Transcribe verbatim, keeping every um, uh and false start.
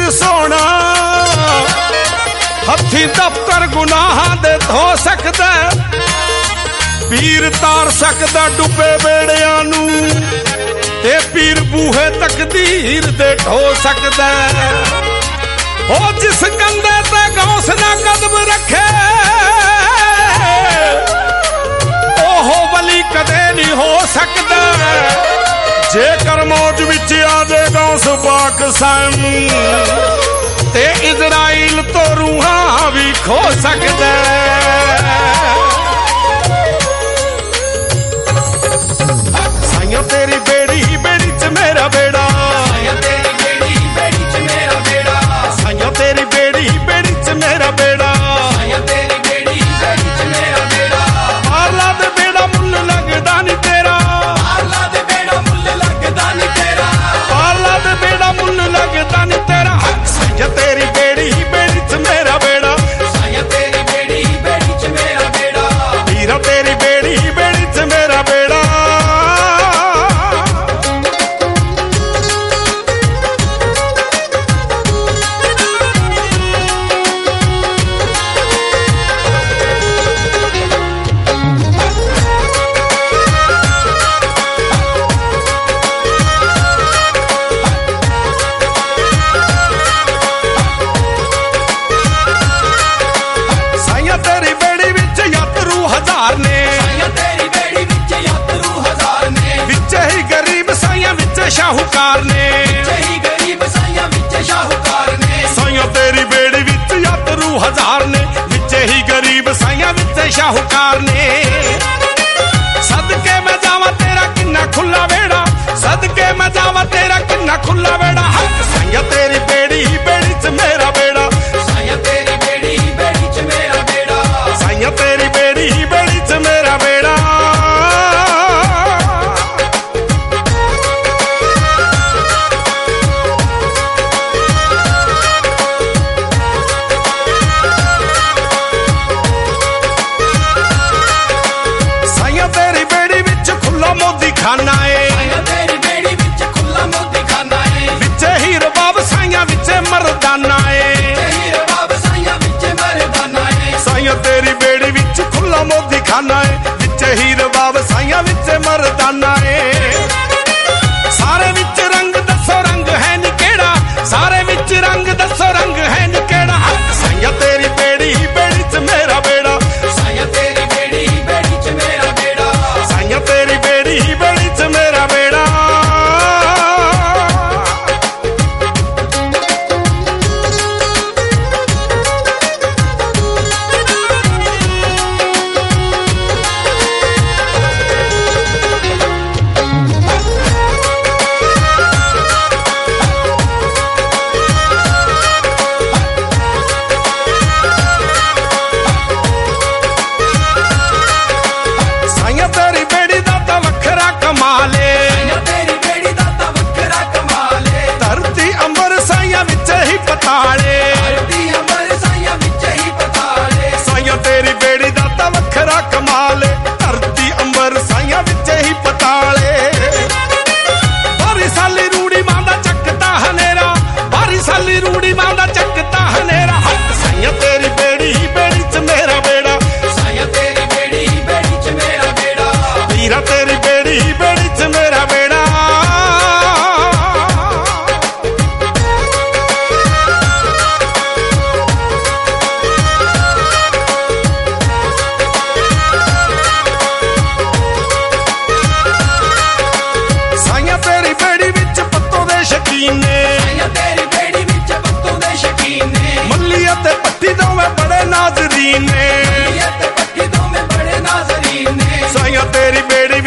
सोना हथी दफ्तर गुनाहां दे धो सकदा पीर तार सकदा डुबे बेड़ियां नू ते पीर बूहे तकदीर दे ढो सकदा ओ जिस कंधे ते गौस ना कदम रखे ओहो वली कदे नहीं हो सकदा जेकर मौज विच आजे गौस पाक सन ते इजराइल तो रूहां भी खो सकदा साइयां तेरी बेड़ी बेड़ी च मेरा बेड़ा साइयां तेरी बेड़ी बेड़ी च मेरा बेड़ा साइयां तेरी बेड़ी बेड़ी च मेरा बेड़ा साइयां तेरी बेड़ी बेड़ी च मेरा बेड़ा पारला दे बेड़ा मुल लगदा नी तेरा पारला दे बेड़ा मुल लगदा नी तेरा पारला दे बेड़ा मुल लगदा नी तेरा साइयां तेरी बेड़ी बेड़ी च मेरा बेड़ा साइयां तेरी बेड़ी बेड़ी च मेरा बेड़ा हीरा तेरी बेड़ी बेड़ी च मेरा बेड़ा शाहूकार ने गरीब साइयां विच शाहूकार ने साइयां तेरी बेड़ी विच यात्रू हजार ने विच ही गरीब साइयां विच शाहूकार ने सदके मैं जावा तेरा किन्ना खुला वेड़ा सदके मैं जावा तेरा किन्ना खुला वेड़ा साइयां तेरी बेड़ी बेड़ी च मेरा बेड़ा साइयां तेरी बेड़ी बेड़ी च मेरा बेड़ा साइयां तेरी बेड़ी बेड़ी च मेरा बेड़ा खाना है तेरी बेड़ी विच खुला मोती खाना है विच ही रबाब साइयां विच मर्दाना है रबाब साइयां विच मर्दाना है साइयां तेरी बेड़ी विच खुला मोती खाना है विच ही रबाब साइयां विच मर्दाना है सारे विच रंग दसो रंग है नी केड़ा सारे विच रंग दसो रंग है नी केड़ा साइयां तेरी बेड़ी बेड़ी च मेरा बेड़ा साइयां तेरी बेड़ी बेड़ी च मेरा बेड़ा साइयां तेरी बेड़ी बेड़ी च मेरा बेड़ा साइयां तेरी बेड़ी